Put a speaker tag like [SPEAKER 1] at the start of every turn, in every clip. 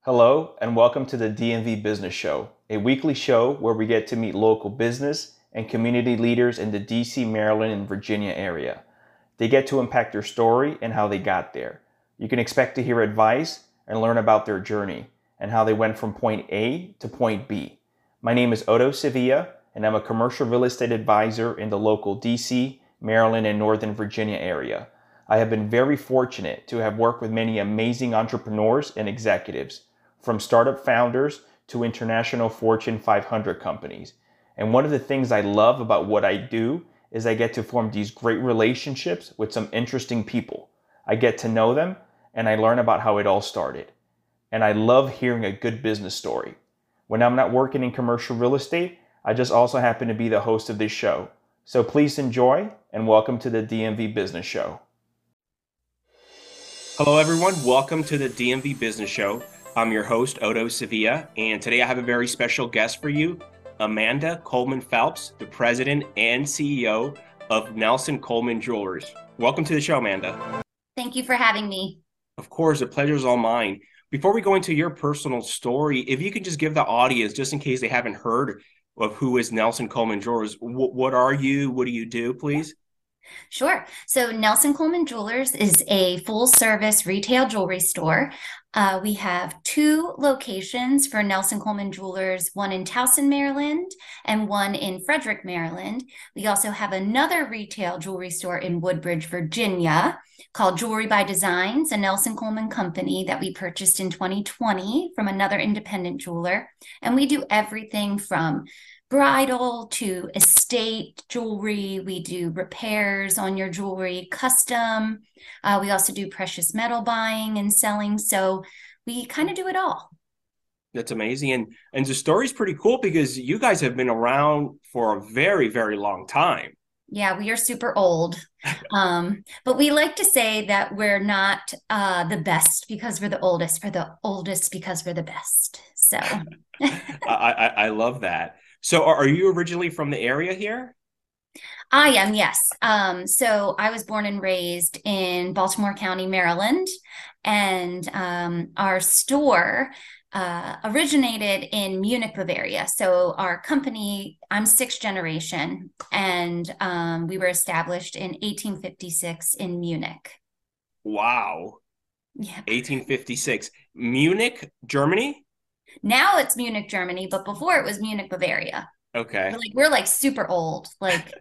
[SPEAKER 1] Hello, and welcome to the DMV Business Show, a weekly show where we get to meet local business and community leaders in the DC, Maryland, and Virginia area. They get to impact their story and how they got there. You can expect to hear advice and learn about their journey and how they went from point A to point B. My name is Odo Sevilla, and I'm a commercial real estate advisor in the local DC, Maryland, and Northern Virginia area. I have been very fortunate to have worked with many amazing entrepreneurs and executives, from startup founders to international Fortune 500 companies. And one of the things I love about what I do is I get to form these great relationships with some interesting people. I get to know them and I learn about how it all started. And I love hearing a good business story. When I'm not working in commercial real estate, I just also happen to be the host of this show. So please enjoy and welcome to the DMV Business Show. Hello, everyone. Welcome to the DMV Business Show. I'm your host, Odo Sevilla, and today I have a very special guest for you, Amanda Coleman Phelps, the president and CEO of Nelson Coleman Jewelers. Welcome to the show, Amanda.
[SPEAKER 2] Thank you for having me.
[SPEAKER 1] Of course, the pleasure is all mine. Before we go into your personal story, if you could just give the audience, just in case they haven't heard of who is Nelson Coleman Jewelers, what are you? What do you do, please?
[SPEAKER 2] Sure. So Nelson Coleman Jewelers is a full service retail jewelry store. We have two locations for Nelson Coleman Jewelers, one in Towson, Maryland, and one in Frederick, Maryland. We also have another retail jewelry store in Woodbridge, Virginia, called Jewelry by Designs, a Nelson Coleman company that we purchased in 2020 from another independent jeweler. And we do everything from bridal to estate jewelry. We do repairs on your jewelry, custom. We also do precious metal buying and selling. So we kind of do it all.
[SPEAKER 1] That's amazing. And the story's pretty cool because you guys have been around for a very, very long time.
[SPEAKER 2] Yeah, we are super old. But we like to say that we're not the best because we're the oldest. We're the oldest because we're the best. So
[SPEAKER 1] I love that. So are you originally from the area here?
[SPEAKER 2] I am, yes. So I was born and raised in Baltimore County, Maryland, and our store originated in Munich, Bavaria. So our company, I'm sixth generation, and we were established in 1856 in Munich.
[SPEAKER 1] Wow.
[SPEAKER 2] Yeah.
[SPEAKER 1] 1856. Munich, Germany?
[SPEAKER 2] Now it's Munich, Germany, but before it was Munich, Bavaria.
[SPEAKER 1] Okay.
[SPEAKER 2] We're like super old. Like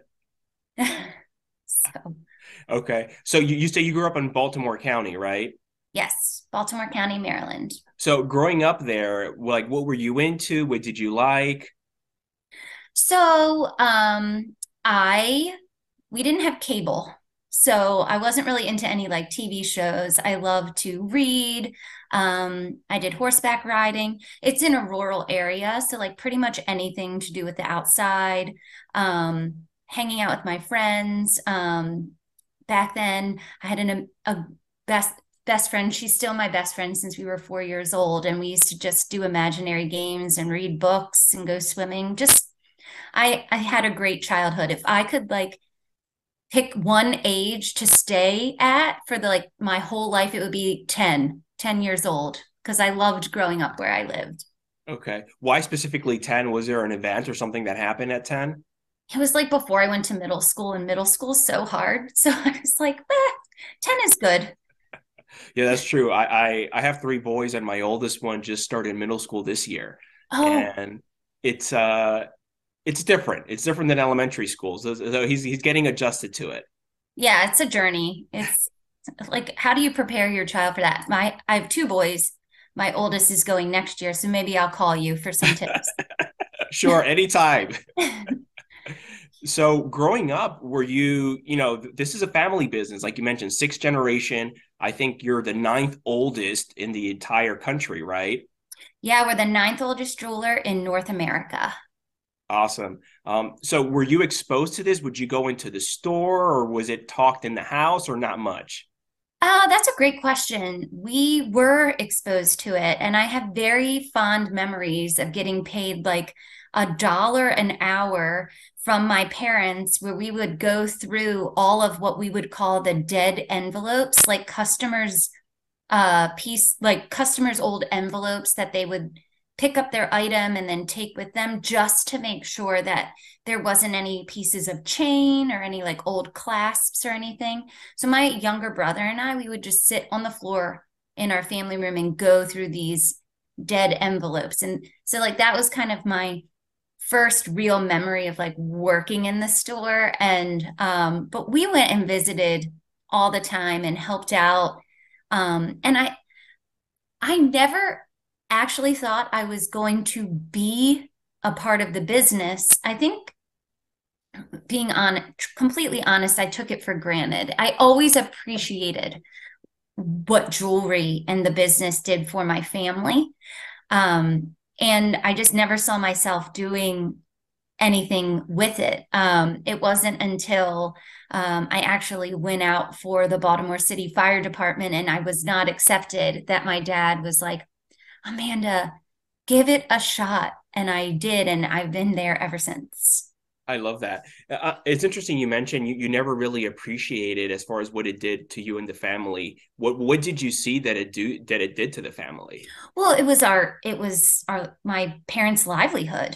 [SPEAKER 2] so
[SPEAKER 1] Okay. So you say you grew up in Baltimore County, right?
[SPEAKER 2] yes, Baltimore County, Maryland.
[SPEAKER 1] So growing up there, like what were you into? What did you like?
[SPEAKER 2] So I we didn't have cable. So I wasn't really into any like TV shows. I love to read. I did horseback riding. It's in a rural area, so like pretty much anything to do with the outside. Hanging out with my friends. Back then, I had a best friend. She's still my best friend since we were 4 years old, and we used to just do imaginary games and read books and go swimming. Just I had a great childhood. If I could like pick one age to stay at for the like my whole life, it would be 10 years old because I loved growing up where I lived.
[SPEAKER 1] Okay. Why specifically 10? Was there an event or something that happened at 10?
[SPEAKER 2] It was like before I went to middle school, and middle school is so hard. So I was like, 10 is good.
[SPEAKER 1] Yeah, that's true. I have three boys and my oldest one just started middle school this year.
[SPEAKER 2] Oh,
[SPEAKER 1] And it's it's different. It's different than elementary schools. So he's getting adjusted to it.
[SPEAKER 2] yeah, it's a journey. It's like, how do you prepare your child for that? I have two boys. My oldest is going next year, so maybe I'll call you for some tips.
[SPEAKER 1] Sure, anytime. So growing up, were you, this is a family business, like you mentioned, sixth generation. I think you're the ninth oldest in the entire country, right?
[SPEAKER 2] Yeah, we're the ninth oldest jeweler in North America.
[SPEAKER 1] Awesome. So were you exposed to this? Would you go into the store or was it talked in the house or not much?
[SPEAKER 2] That's a great question. We were exposed to it, and I have very fond memories of getting paid like $1 an hour from my parents, where we would go through all of what we would call the dead envelopes, like customers piece, like customers' old envelopes that they would pick up their item and then take with them just to make sure that there wasn't any pieces of chain or any like old clasps or anything. So my younger brother and I, we would just sit on the floor in our family room and go through these dead envelopes. And so like that was kind of my first real memory of like working in the store. And but we went and visited all the time and helped out. And I never actually thought I was going to be a part of the business. I think being on completely honest, I took it for granted. I always appreciated what jewelry and the business did for my family. And I just never saw myself doing anything with it. It wasn't until I actually went out for the Baltimore City Fire Department and I was not accepted that my dad was like, Amanda, give it a shot. And I did. And I've been there ever since.
[SPEAKER 3] I love that. It's interesting you mentioned you never really appreciated as far as what it did to you and the family. What did you see that it did to the family?
[SPEAKER 2] Well, it was our my parents' livelihood.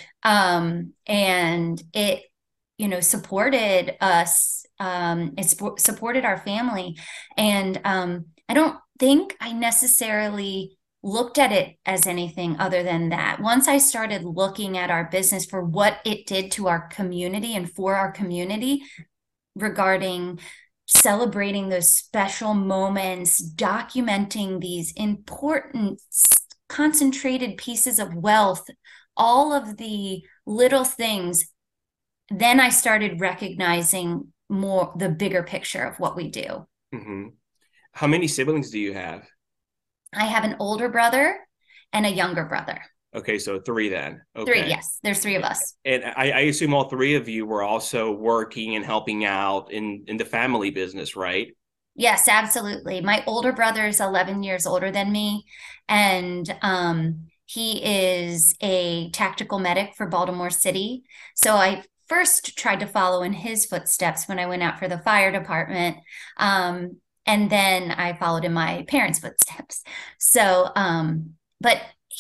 [SPEAKER 2] And it, supported us. Supported our family. And I don't think I necessarily looked at it as anything other than that. Once I started looking at our business for what it did to our community and for our community regarding celebrating those special moments, documenting these important concentrated pieces of wealth, all of the little things, then I started recognizing more the bigger picture of what we do.
[SPEAKER 3] Mm-hmm. How many siblings do you have?
[SPEAKER 2] I have an older brother and a younger brother.
[SPEAKER 3] Okay, so three then.
[SPEAKER 2] Three,
[SPEAKER 3] Okay.
[SPEAKER 2] yes. There's three of us.
[SPEAKER 3] And I assume all three of you were also working and helping out in the family business, right?
[SPEAKER 2] Yes, absolutely. My older brother is 11 years older than me, and he is a tactical medic for Baltimore City. So I first tried to follow in his footsteps when I went out for the fire department. And then I followed in my parents' footsteps. So, but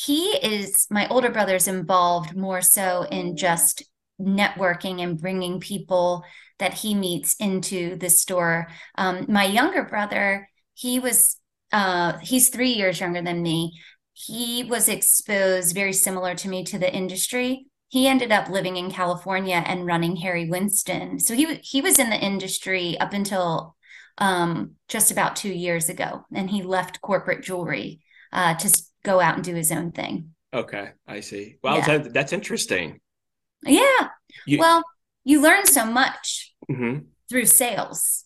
[SPEAKER 2] my older brother's involved more so in just networking and bringing people that he meets into the store. My younger brother, he's 3 years younger than me. He was exposed very similar to me to the industry. He ended up living in California and running Harry Winston. So he was in the industry up until just about 2 years ago, and he left corporate jewelry to go out and do his own thing.
[SPEAKER 3] Okay, I see. Wow,
[SPEAKER 2] Yeah.
[SPEAKER 3] that's interesting.
[SPEAKER 2] Yeah.
[SPEAKER 3] You,
[SPEAKER 2] Well, you learn so much
[SPEAKER 3] mhm.
[SPEAKER 2] through sales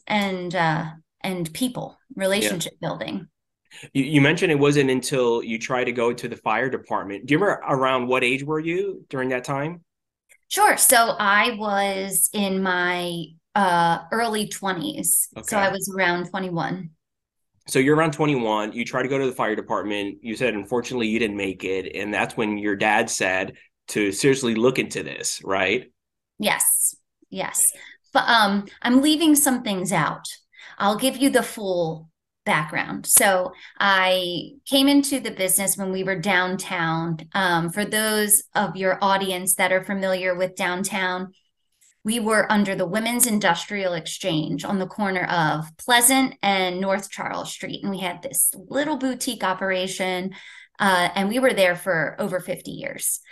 [SPEAKER 2] and people,
[SPEAKER 3] Yeah.
[SPEAKER 2] relationship building.
[SPEAKER 3] You mentioned it wasn't until you tried to go to the fire department. Do you remember around what age were you during that time?
[SPEAKER 2] Sure. So I was in my early 20s. So I
[SPEAKER 3] Okay.
[SPEAKER 2] was around 21.
[SPEAKER 3] So you're around 21. You try to go to the fire department. You said, unfortunately, you didn't make it. And that's when your dad said to seriously look into this, right?
[SPEAKER 2] Yes. Yes. But I'm leaving some things out. I'll give you the full background. So I came into the business when we were downtown. For those of your audience that are familiar with downtown, we were under the Women's Industrial Exchange on the corner of Pleasant and North Charles Street. And we had this little boutique operation, and we were there for over 50 years.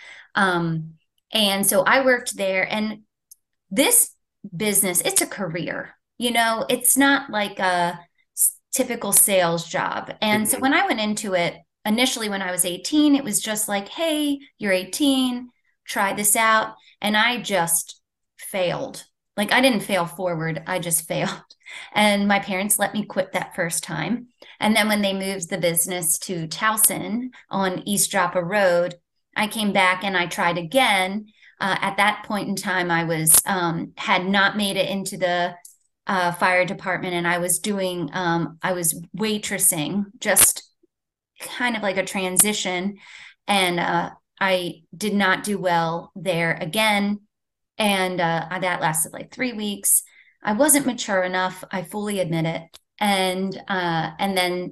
[SPEAKER 2] And so I worked there, and this business, it's a career. It's not like a typical sales job. And so
[SPEAKER 3] Mhm.
[SPEAKER 2] when I went into it, initially when I was 18, it was just like, hey, you're 18, try this out. And I just failed. Like I didn't fail forward, I just failed. And my parents let me quit that first time. And then when they moved the business to Towson on East Joppa Road, I came back and I tried again. At that point in time, I was had not made it into the fire department, and I was waitressing, just kind of like a transition, and I did not do well there again, and that lasted like 3 weeks. I wasn't mature enough. I fully admit it, and then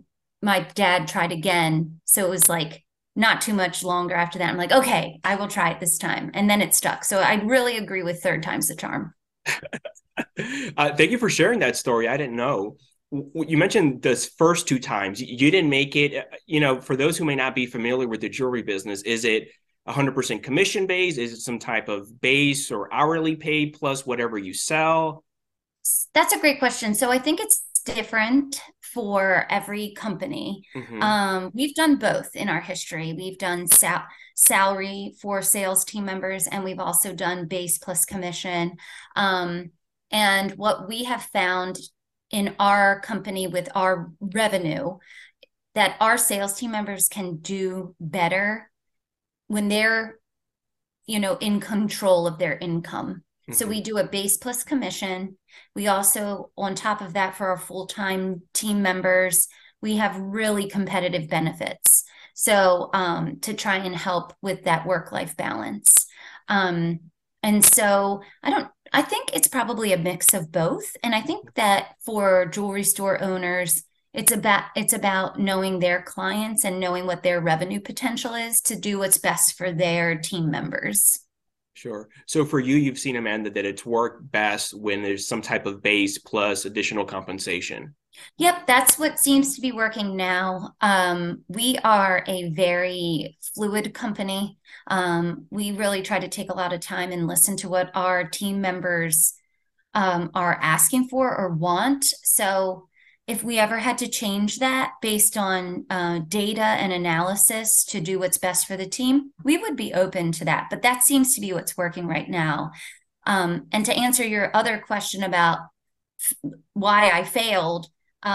[SPEAKER 2] my dad tried again. So it was like not too much longer after that. I'm like, okay, I will try it this time. And then it stuck. So I really agree with third time's the charm.
[SPEAKER 3] Thank you for sharing that story. I didn't know. You mentioned this first two times. You didn't make it. For those who may not be familiar with the jewelry business, is it 100% commission based? Is it some type of base or hourly paid plus whatever you sell?
[SPEAKER 2] That's a great question. So I think it's different for every company.
[SPEAKER 3] Mm-hmm.
[SPEAKER 2] We've done both in our history. We've done salary for sales team members, and we've also done base plus commission. And what we have found in our company with our revenue, that our sales team members can do better when they're, in control of their income. So
[SPEAKER 3] Mm-hmm.
[SPEAKER 2] we do a base plus commission. We also, on top of that, for our full-time team members, we have really competitive benefits. So to try and help with that work-life balance. And so I think it's probably a mix of both. And I think that for jewelry store owners, it's about knowing their clients and knowing what their revenue potential is to do what's best for their team members.
[SPEAKER 3] Sure. So for you, you've seen, Amanda, that it's worked best when there's some type of base plus additional compensation.
[SPEAKER 2] Yep, that's what seems to be working now. We are a very fluid company. We really try to take a lot of time and listen to what our team members are asking for or want. So if we ever had to change that based on data and analysis to do what's best for the team, we would be open to that. But that seems to be what's working right now. And to answer your other question about why I failed,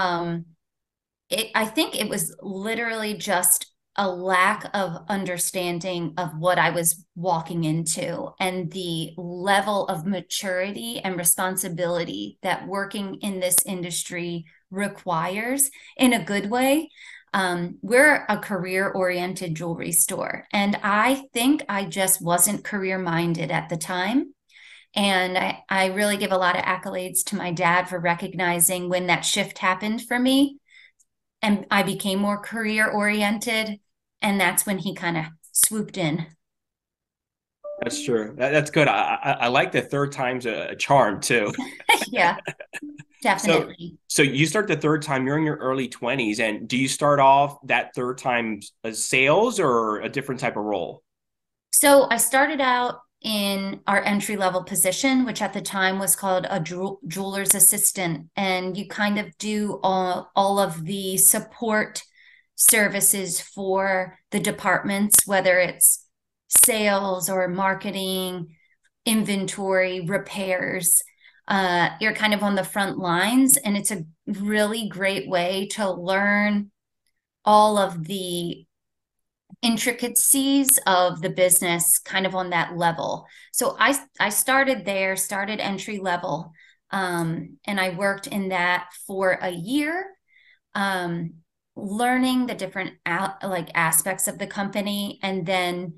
[SPEAKER 2] I think it was literally just a lack of understanding of what I was walking into and the level of maturity and responsibility that working in this industry requires in a good way. We're a career-oriented jewelry store, and I think I just wasn't career-minded at the time. And I really give a lot of accolades to my dad for recognizing when that shift happened for me and I became more career oriented. And that's when he kind of swooped in.
[SPEAKER 3] That's true. That's good. I like the third time's a charm too.
[SPEAKER 2] Yeah,
[SPEAKER 3] So,
[SPEAKER 2] definitely.
[SPEAKER 3] so you start the third time, you're in your early 20s, and do you start off that third time as sales or a different type of role?
[SPEAKER 2] So I started out in our entry level position, which at the time was called a jeweler's assistant. And you kind of do all of the support services for the departments, whether it's sales or marketing, inventory, repairs. You're kind of on the front lines, and it's a really great way to learn all of the intricacies of the business kind of on that level. So I started there, started entry level, and I worked in that for a year, learning the different aspects of the company. And then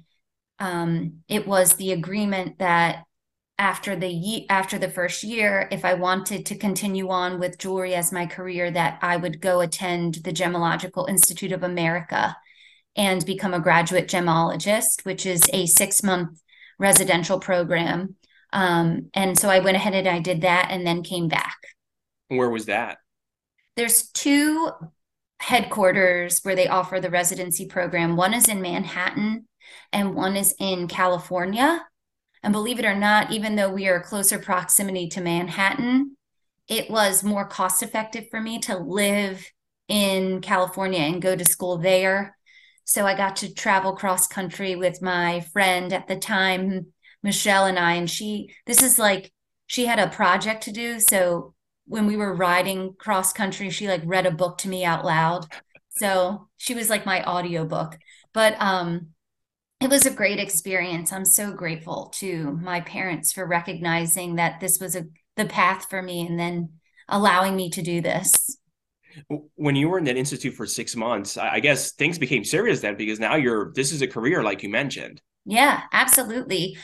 [SPEAKER 2] it was the agreement that after the first year, if I wanted to continue on with jewelry as my career, that I would go attend the Gemological Institute of America and become a graduate gemologist, which is a 6-month residential program. And so I went ahead and I did that and then came back.
[SPEAKER 3] Where was that?
[SPEAKER 2] There's two headquarters where they offer the residency program. One is in Manhattan and one is in California. And believe it or not, even though we are closer proximity to Manhattan, it was more cost effective for me to live in California and go to school there. So I got to travel cross country with my friend at the time, Michelle, and I, and she had a project to do. So when we were riding cross country, she like read a book to me out loud. So she was like my audiobook. But it was a great experience. I'm so grateful to my parents for recognizing that this was the path for me and then allowing me to do this.
[SPEAKER 3] When you were in that institute for 6 months, I guess things became serious then because now this is a career like you mentioned.
[SPEAKER 2] Yeah, absolutely.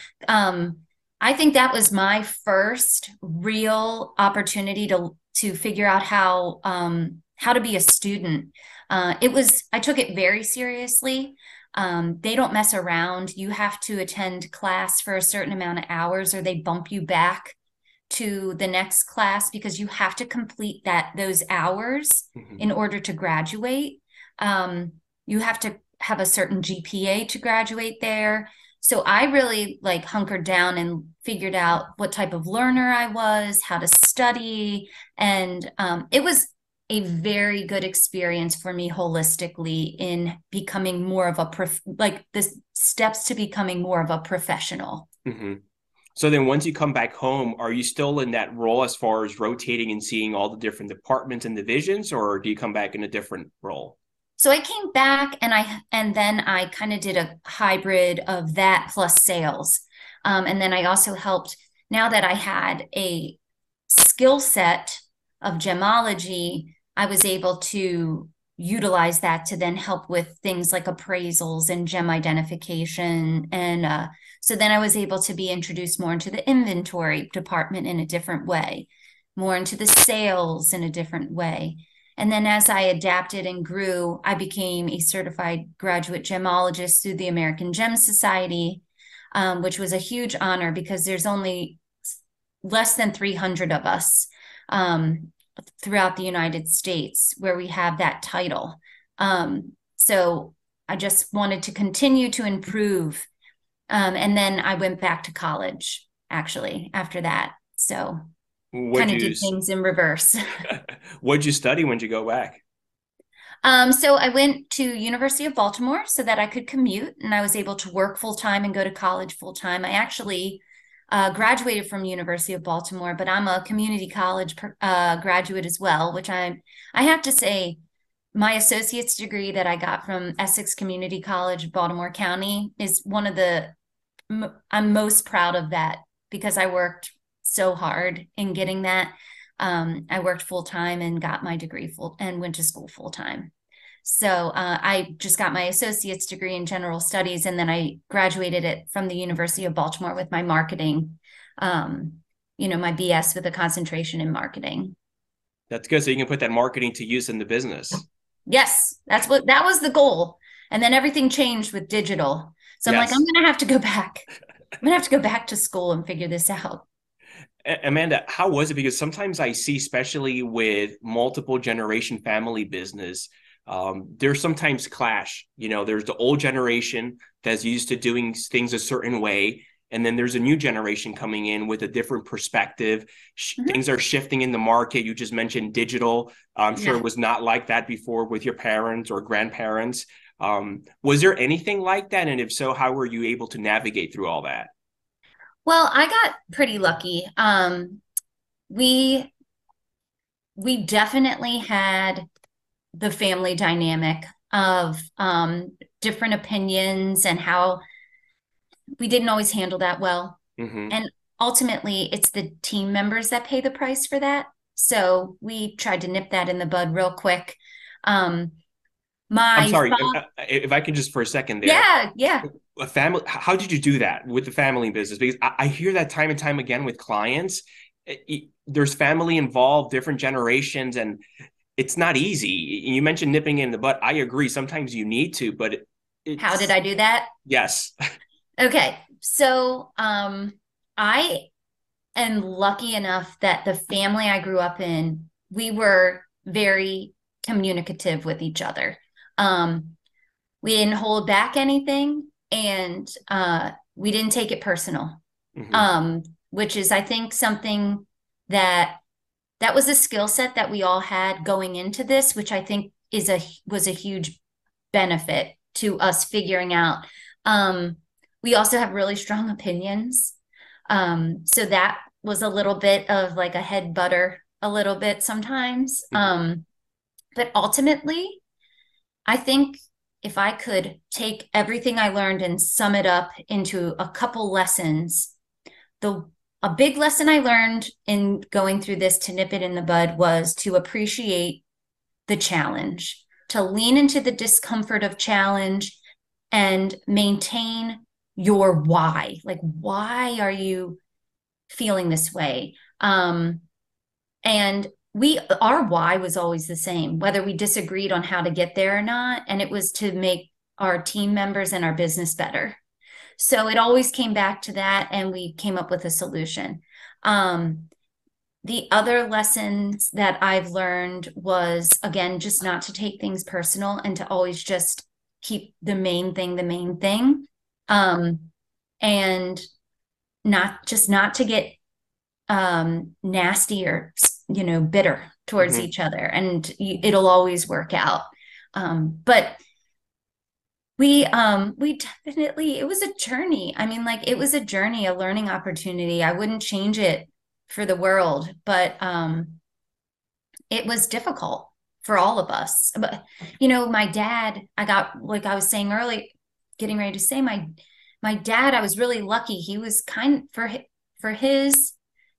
[SPEAKER 2] I think that was my first real opportunity to figure out how to be a student. I took it very seriously. They don't mess around. You have to attend class for a certain amount of hours or they bump you back to the next class because you have to complete those hours in order to graduate. You have to have a certain GPA to graduate there. So I really like hunkered down and figured out what type of learner I was, how to study, and it was a very good experience for me holistically in becoming more of like the steps to becoming more of a professional.
[SPEAKER 3] So then once you come back home, are you still in that role as far as rotating and seeing all the different departments and divisions, or do you come back in a different role?
[SPEAKER 2] So I came back and then I kind of did a hybrid of that plus sales. And then I also helped, now that I had a skill set of gemology, I was able to utilize that to then help with things like appraisals and gem identification. And so then I was able to be introduced more into the inventory department in a different way, more into the sales in a different way. And then as I adapted and grew, I became a certified graduate gemologist through the American Gem Society, which was a huge honor because there's only less than 300 of us throughout the United States where we have that title. So I just wanted to continue to improve. And then I went back to college, actually, after that. So kind of did things in reverse.
[SPEAKER 3] What'd you study when you go back?
[SPEAKER 2] So I went to University of Baltimore so that I could commute and I was able to work full time and go to college full time. I actually graduated from University of Baltimore, but I'm a community college graduate as well, which I have to say, my associate's degree that I got from Essex Community College, Baltimore County, is I'm most proud of that because I worked so hard in getting that. I worked full time and got my degree and went to school full time. So I just got my associate's degree in general studies, and then I graduated it from the University of Baltimore with my marketing, my BS with a concentration in marketing.
[SPEAKER 3] That's good. So you can put that marketing to use in the business.
[SPEAKER 2] Yes, that was the goal. And then everything changed with digital. So I'm like, I'm going to have to go back. I'm going to have to go back to school and figure this out.
[SPEAKER 3] Amanda, how was it? Because sometimes I see, especially with multiple generation family business, there's sometimes clash. There's the old generation that's used to doing things a certain way. And then there's a new generation coming in with a different perspective. Things are shifting in the market. You just mentioned digital. I'm sure it was not like that before with your parents or grandparents. Was there anything like that? And if so, how were you able to navigate through all that?
[SPEAKER 2] Well, I got pretty lucky. We definitely had the family dynamic of different opinions and how we didn't always handle that well. And ultimately, it's the team members that pay the price for that. So we tried to nip that in the bud real quick. I'm
[SPEAKER 3] sorry, if I can just for a second there.
[SPEAKER 2] Yeah.
[SPEAKER 3] A family, how did you do that with the family business? Because I hear that time and time again with clients. There's family involved, different generations, and it's not easy. You mentioned nipping in the butt. I agree. Sometimes you need to, but
[SPEAKER 2] how did I do that?
[SPEAKER 3] Yes.
[SPEAKER 2] Okay. So I am lucky enough that the family I grew up in, we were very communicative with each other. We didn't hold back anything, and we didn't take it personal, which is, I think, something that was a skill set that we all had going into this, which I think was a huge benefit to us figuring out. We also have really strong opinions. So that was a little bit of like a head butter a little bit sometimes. But ultimately, I think if I could take everything I learned and sum it up into a couple lessons, a big lesson I learned in going through this to nip it in the bud was to appreciate the challenge, to lean into the discomfort of challenge and maintain your why. Like, why are you feeling this way? And our why was always the same, whether we disagreed on how to get there or not, and it was to make our team members and our business better. So it always came back to that, and we came up with a solution. The other lessons that I've learned was, again, just not to take things personal and to always just keep the main thing. And not to get nasty or, bitter towards each other. And it'll always work out. But we definitely, it was a journey. I mean, like, it was a journey, a learning opportunity. I wouldn't change it for the world, but it was difficult for all of us. But, my dad, like I was saying earlier, getting ready to say, my dad, I was really lucky. He was for his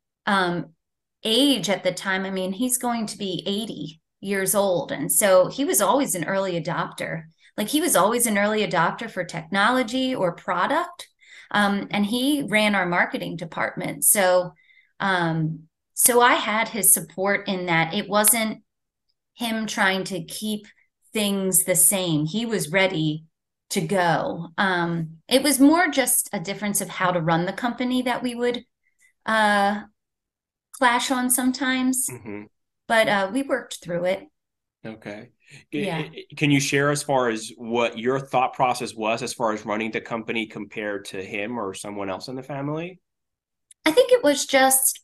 [SPEAKER 2] age at the time. I mean, he's going to be 80 years old. And so he was always an early adopter. Like, he was always an early adopter for technology or product. And he ran our marketing department. So I had his support in that. It wasn't him trying to keep things the same. He was ready to go. It was more just a difference of how to run the company that we would clash on sometimes. But we worked through it.
[SPEAKER 3] Okay.
[SPEAKER 2] Yeah.
[SPEAKER 3] Can you share as far as what your thought process was as far as running the company compared to him or someone else in the family?
[SPEAKER 2] I think it was just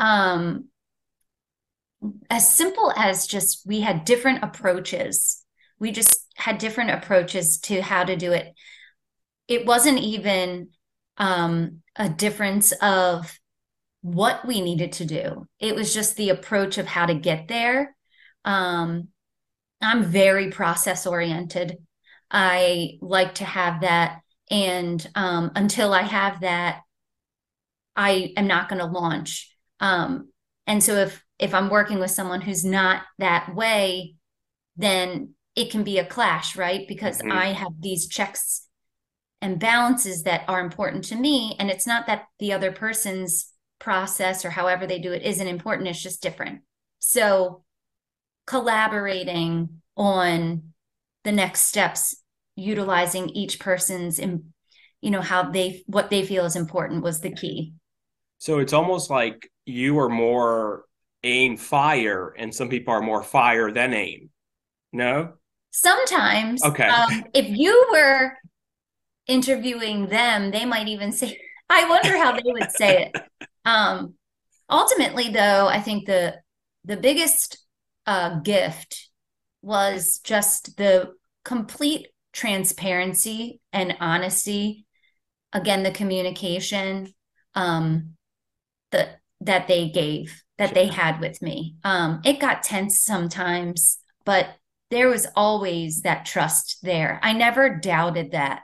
[SPEAKER 2] as simple as just we had different approaches. We just had different approaches to how to do it. It wasn't even a difference of what we needed to do. It was just the approach of how to get there. I'm very process oriented. I like to have that. And until I have that, I am not going to launch. And so if I'm working with someone who's not that way, then it can be a clash, right? Because I have these checks and balances that are important to me. And it's not that the other person's process or however they do it isn't important. It's just different. So collaborating on the next steps, utilizing each person's, what they feel is important was the key.
[SPEAKER 3] So it's almost like you are more aim fire and some people are more fire than aim. No?
[SPEAKER 2] Sometimes.
[SPEAKER 3] Okay.
[SPEAKER 2] If you were interviewing them, they might even say, I wonder how they would say it. Ultimately, though, I think the biggest gift was just the complete transparency and honesty. Again, the communication that they gave, that they had with me. It got tense sometimes, but there was always that trust there. I never doubted that.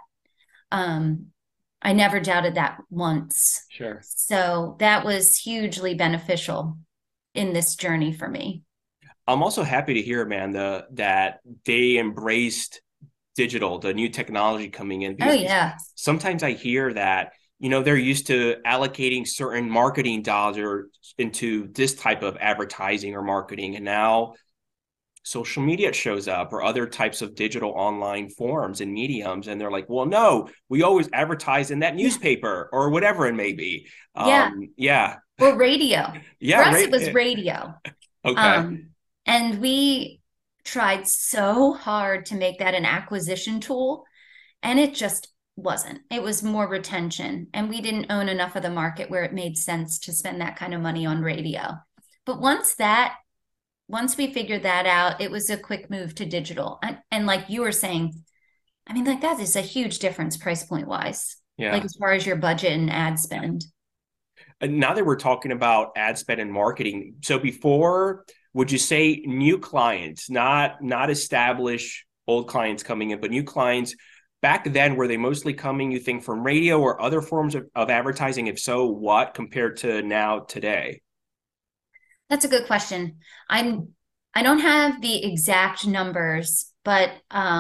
[SPEAKER 2] I never doubted that once.
[SPEAKER 3] Sure.
[SPEAKER 2] So that was hugely beneficial in this journey for me.
[SPEAKER 3] I'm also happy to hear, Amanda, that they embraced digital, the new technology coming in.
[SPEAKER 2] Oh, yeah.
[SPEAKER 3] Sometimes I hear that, they're used to allocating certain marketing dollars into this type of advertising or marketing. And now social media shows up or other types of digital online forms and mediums. And they're like, well, no, we always advertise in that newspaper or whatever it may be.
[SPEAKER 2] Yeah. Or radio.
[SPEAKER 3] Yeah.
[SPEAKER 2] For us, it was radio.
[SPEAKER 3] Okay.
[SPEAKER 2] And we tried so hard to make that an acquisition tool, and it just wasn't. It was more retention, and we didn't own enough of the market where it made sense to spend that kind of money on radio. But once we figured that out, it was a quick move to digital. And like you were saying, I mean, like, that is a huge difference price point wise.
[SPEAKER 3] Yeah.
[SPEAKER 2] Like, as far as your budget and ad spend.
[SPEAKER 3] And now that we're talking about ad spend and marketing, so before, would you say new clients, not established old clients coming in, but new clients, back then, were they mostly coming, you think, from radio or other forms of advertising? If so, what compared to now today?
[SPEAKER 2] That's a good question. I don't have the exact numbers, but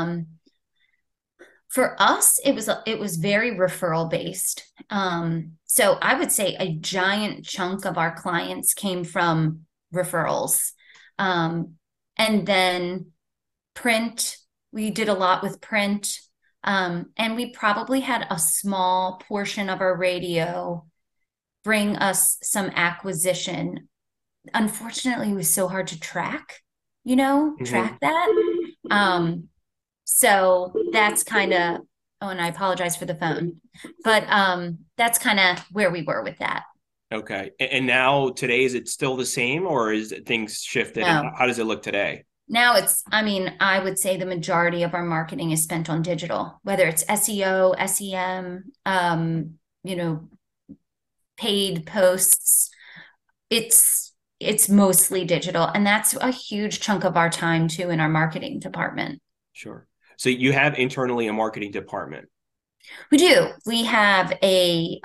[SPEAKER 2] for us, it was very referral based. So I would say a giant chunk of our clients came from referrals. And then print, we did a lot with print. And we probably had a small portion of our radio bring us some acquisition. Unfortunately, it was so hard to track, track that. So that's kind of, oh, and I apologize for the phone, but that's kind of where we were with that.
[SPEAKER 3] Okay. And now today, is it still the same or is it things shifted? And
[SPEAKER 2] No.
[SPEAKER 3] how does it look today?
[SPEAKER 2] Now I would say the majority of our marketing is spent on digital, whether it's SEO, SEM, paid posts. It's mostly digital, and that's a huge chunk of our time too in our marketing department.
[SPEAKER 3] Sure. So you have internally a marketing department.
[SPEAKER 2] We do. We have a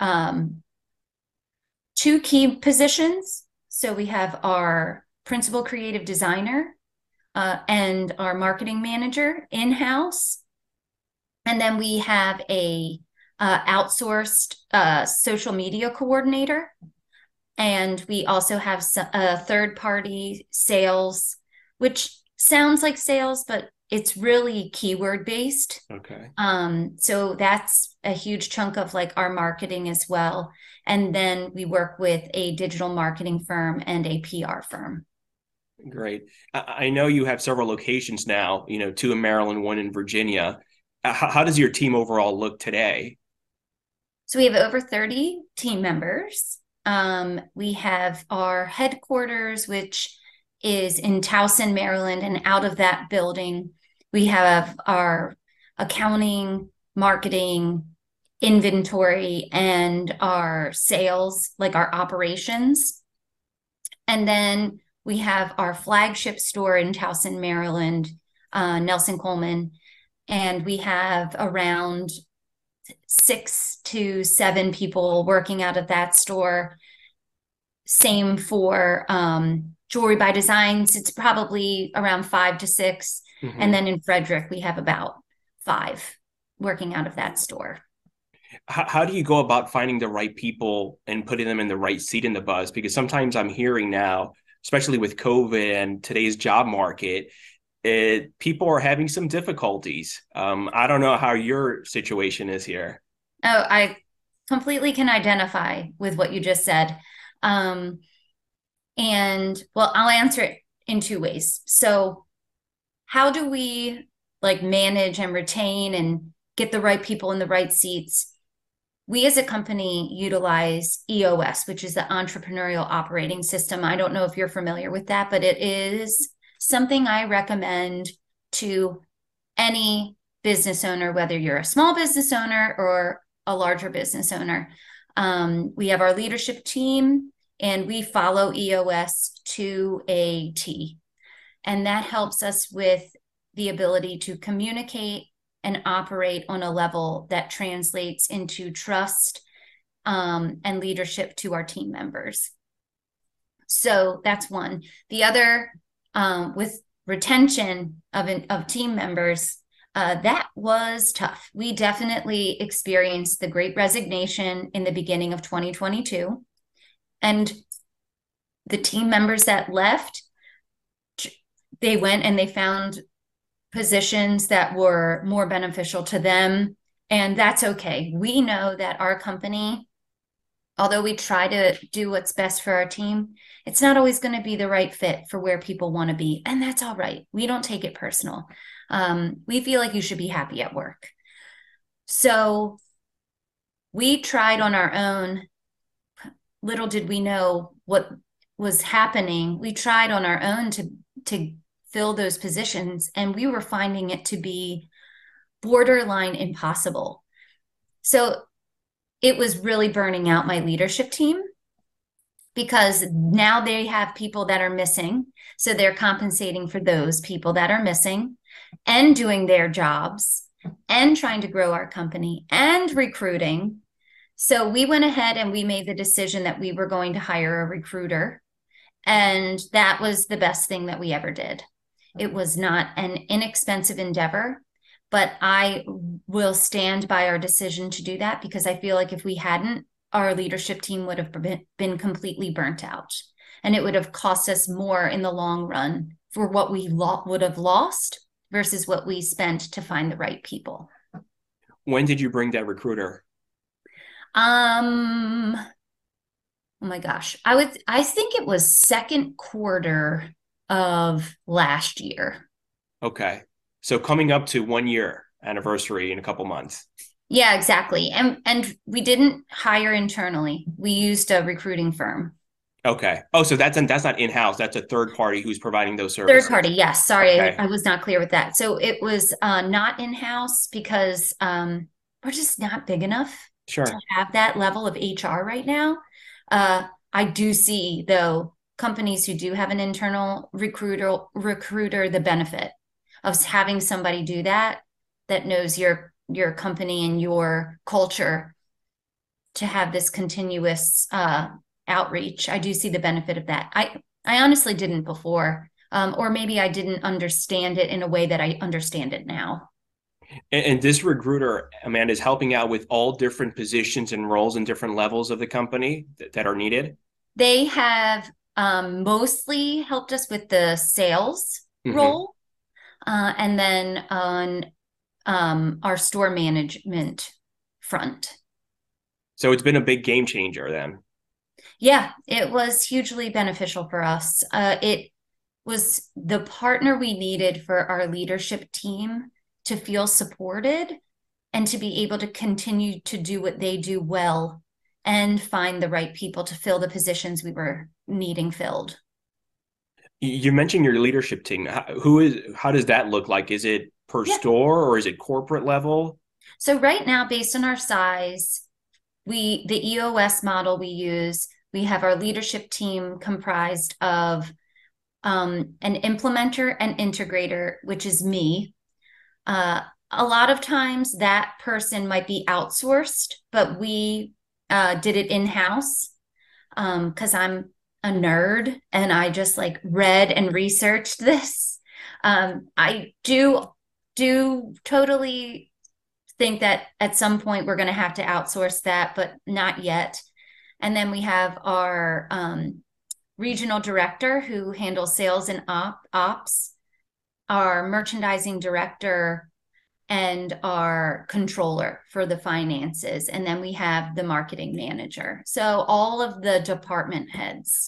[SPEAKER 2] two key positions. So we have our principal creative designer and our marketing manager in-house. And then we have a outsourced social media coordinator. And we also have a third-party sales, which sounds like sales, but it's really keyword based.
[SPEAKER 3] Okay.
[SPEAKER 2] So that's a huge chunk of like our marketing as well. And then we work with a digital marketing firm and a PR firm.
[SPEAKER 3] Great. I know you have several locations now, two in Maryland, one in Virginia. How does your team overall look today?
[SPEAKER 2] So we have over 30 team members. We have our headquarters, which is in Towson, Maryland, and out of that building, we have our accounting, marketing, inventory, and our sales, like our operations. And then we have our flagship store in Towson, Maryland, Nelson Coleman, and we have around 6 to 7 people working out of that store. Same for Jewelry by Designs. It's probably around 5 to 6. Mm-hmm. And then in Frederick, we have about 5 working out of that store.
[SPEAKER 3] How do you go about finding the right people and putting them in the right seat in the bus? Because sometimes I'm hearing now, especially with COVID and today's job market, people are having some difficulties. I don't know how your situation is here.
[SPEAKER 2] Oh, I completely can identify with what you just said. And well, I'll answer it in 2 ways. So how do we like manage and retain and get the right people in the right seats? We as a company utilize EOS, which is the Entrepreneurial Operating System. I don't know if you're familiar with that, but it is something I recommend to any business owner, whether you're a small business owner or a larger business owner. We have our leadership team and we follow EOS to a T. And that helps us with the ability to communicate and operate on a level that translates into trust and leadership to our team members. So that's one. The other, with retention of team members, that was tough. We definitely experienced the Great Resignation in the beginning of 2022. And the team members that left, they went and they found positions that were more beneficial to them. And that's okay. We know that our company, although we try to do what's best for our team, it's not always going to be the right fit for where people want to be. And that's all right. We don't take it personal. We feel like you should be happy at work. So we tried on our own. Little did we know what was happening. We tried on our own to fill those positions, and we were finding it to be borderline impossible. So it was really burning out my leadership team because now they have people that are missing. So they're compensating for those people that are missing and doing their jobs and trying to grow our company and recruiting. So we went ahead and we made the decision that we were going to hire a recruiter. And that was the best thing that we ever did. It was not an inexpensive endeavor, but I will stand by our decision to do that because I feel like if we hadn't, our leadership team would have been completely burnt out. and it would have cost us more in the long run for what we would have lost versus what we spent to find the right people.
[SPEAKER 3] When did you bring that recruiter?
[SPEAKER 2] Oh my gosh. I think it was second quarter of last year.
[SPEAKER 3] Okay. So coming up to 1 year anniversary in a couple months.
[SPEAKER 2] Yeah, exactly. And we didn't hire internally. We used a recruiting firm.
[SPEAKER 3] Okay. Oh, so that's not in-house. That's a third party who's providing those
[SPEAKER 2] Third
[SPEAKER 3] services.
[SPEAKER 2] party, yes. Sorry,
[SPEAKER 3] Okay.
[SPEAKER 2] I was not clear with that. So it was not in-house because we're just not big enough
[SPEAKER 3] Sure.
[SPEAKER 2] to have that level of HR right now. I do see, though, companies who do have an internal recruiter, the benefit of having somebody do that knows your company and your culture to have this continuous outreach. I do see the benefit of that. I honestly didn't before, or maybe I didn't understand it in a way that I understand it now.
[SPEAKER 3] And this recruiter, Amanda, is helping out with all different positions and roles and different levels of the company that are needed.
[SPEAKER 2] They have mostly helped us with the sales role, and then on our store management front.
[SPEAKER 3] So it's been a big game changer then.
[SPEAKER 2] Yeah, it was hugely beneficial for us. It was the partner we needed for our leadership team to feel supported and to be able to continue to do what they do well and find the right people to fill the positions we were needing filled.
[SPEAKER 3] You mentioned your leadership team. How does that look like? Is it per store or is it corporate level?
[SPEAKER 2] So right now, based on our size, the EOS model we use, we have our leadership team comprised of an implementer and integrator, which is me. A lot of times that person might be outsourced, but we did it in-house because I'm a nerd and I just like read and researched this. I do totally think that at some point we're going to have to outsource that, but not yet. And then we have our regional director who handles sales and ops, our merchandising director, and our controller for the finances. And then we have the marketing manager. So all of the department heads.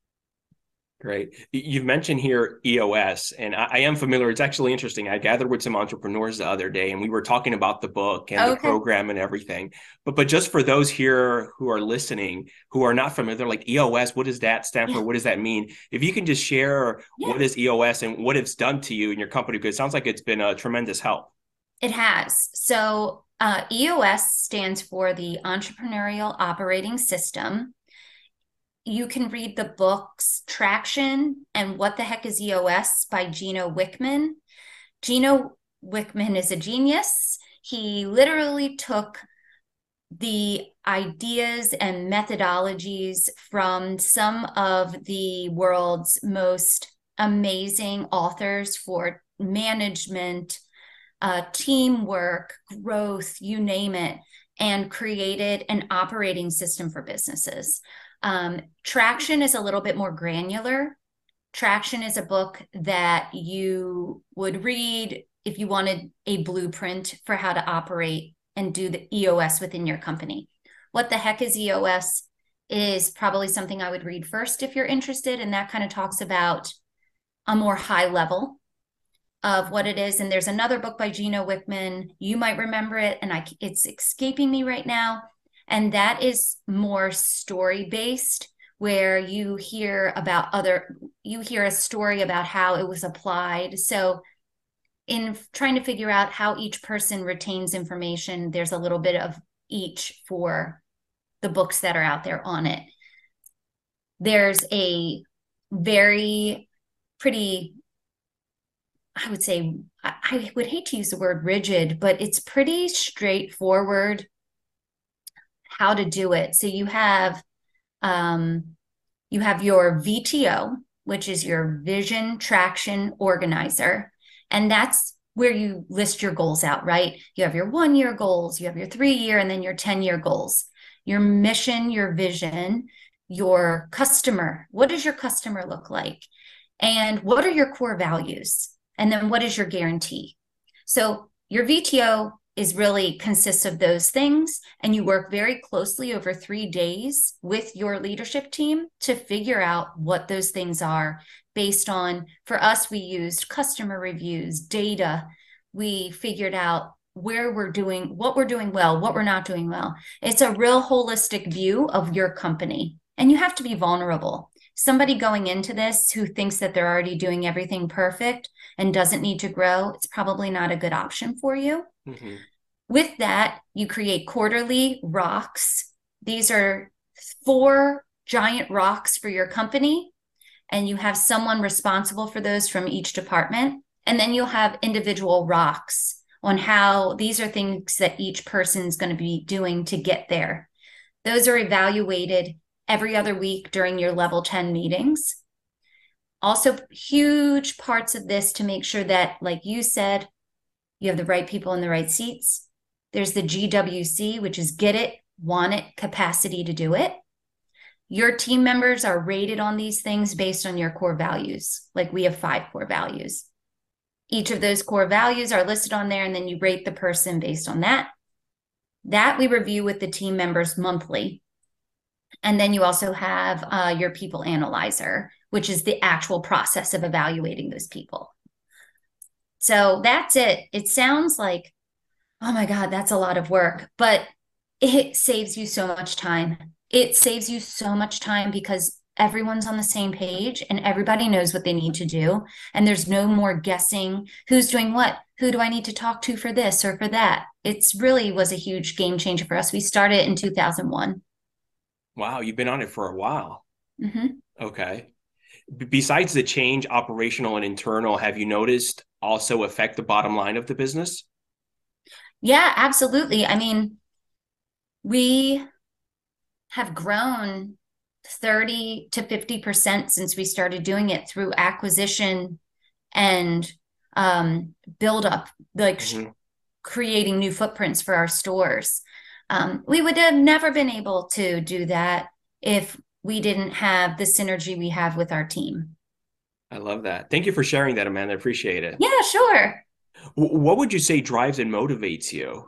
[SPEAKER 3] Great. You've mentioned here EOS, and I am familiar. It's actually interesting. I gathered with some entrepreneurs the other day, and we were talking about the book and the program and everything. But just for those here who are listening, who are not familiar, they're like, EOS, what does that stand for? What does that mean? If you can just share what is EOS and what it's done to you and your company, because it sounds like it's been a tremendous help.
[SPEAKER 2] It has. So EOS stands for the Entrepreneurial Operating System. You can read the books Traction and What the Heck is EOS by Gino Wickman. Gino Wickman is a genius. He literally took the ideas and methodologies from some of the world's most amazing authors for management, teamwork, growth, you name it, and created an operating system for businesses. Traction is a little bit more granular. Traction is a book that you would read if you wanted a blueprint for how to operate and do the EOS within your company. What the heck is EOS is probably something I would read first if you're interested, and that kind of talks about a more high level of what it is. And there's another book by Gino Wickman. You might remember it, and it's escaping me right now. And that is more story-based, where you hear a story about how it was applied. So in trying to figure out how each person retains information, there's a little bit of each for the books that are out there on it. There's a very pretty, I would say, I would hate to use the word rigid, but it's pretty straightforward how to do it. So you have your VTO, which is your Vision Traction Organizer. And that's where you list your goals out, right? You have your 1-year goals, you have your 3-year, and then your 10-year goals. Your mission, your vision, your customer. What does your customer look like? And what are your core values? And then what is your guarantee? So your VTO is really consists of those things, and you work very closely over 3 days with your leadership team to figure out what those things are based on, for us, we used customer reviews, data. We figured out where we're doing, what we're doing well, what we're not doing well. It's a real holistic view of your company, and you have to be vulnerable. Somebody going into this who thinks that they're already doing everything perfect and doesn't need to grow, it's probably not a good option for you.
[SPEAKER 3] Mm-hmm.
[SPEAKER 2] With that, you create quarterly rocks. These are 4 giant rocks for your company, and you have someone responsible for those from each department. And then you'll have individual rocks on how these are things that each person's going to be doing to get there. Those are evaluated every other week during your level 10 meetings. Also, huge parts of this to make sure that, like you said, you have the right people in the right seats. There's the GWC, which is get it, want it, capacity to do it. Your team members are rated on these things based on your core values. Like we have 5 core values. Each of those core values are listed on there, and then you rate the person based on that. That we review with the team members monthly. And then you also have your people analyzer, which is the actual process of evaluating those people. So that's it. It sounds like, oh my God, that's a lot of work, but it saves you so much time. It saves you so much time because everyone's on the same page and everybody knows what they need to do. And there's no more guessing who's doing what, who do I need to talk to for this or for that. It's really was a huge game changer for us. We started in 2001.
[SPEAKER 3] Wow, you've been on it for a while.
[SPEAKER 2] Mm-hmm.
[SPEAKER 3] Okay. Besides the change, operational and internal, have you noticed also affect the bottom line of the business?
[SPEAKER 2] Yeah, absolutely. I mean, we have grown 30 to 50% since we started doing it through acquisition and build up, like creating new footprints for our stores. We would have never been able to do that if we didn't have the synergy we have with our team.
[SPEAKER 3] I love that. Thank you for sharing that, Amanda. I appreciate it.
[SPEAKER 2] Yeah, sure.
[SPEAKER 3] What would you say drives and motivates you?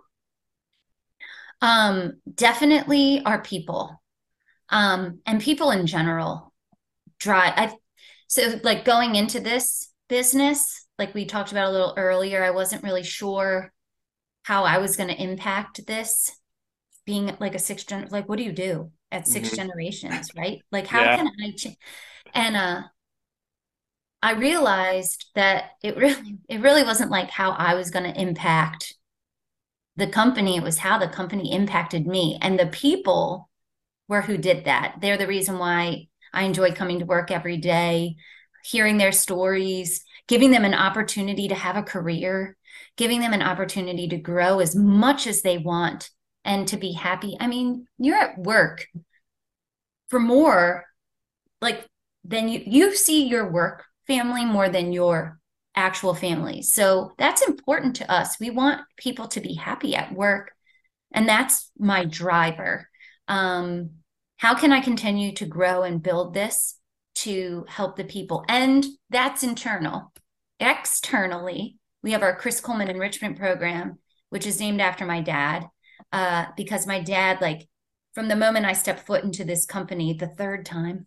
[SPEAKER 2] Definitely our people. And people in general drive. So like going into this business, like we talked about a little earlier, I wasn't really sure how I was going to impact this being like a like, what do you do at 6 generations, right? Like, how can I change? And, I realized that it really wasn't like how I was going to impact the company. It was how the company impacted me, and the people were who did that. They're the reason why I enjoy coming to work every day, hearing their stories, giving them an opportunity to have a career, giving them an opportunity to grow as much as they want and to be happy. I mean, you're at work for more, like, than you see your work family more than your actual family. So that's important to us. We want people to be happy at work, and that's my driver. How can I continue to grow and build this to help the people? And that's internal. Externally, we have our Chris Coleman Enrichment Program, which is named after my dad, because my dad, like, from the moment I stepped foot into this company the 3rd time,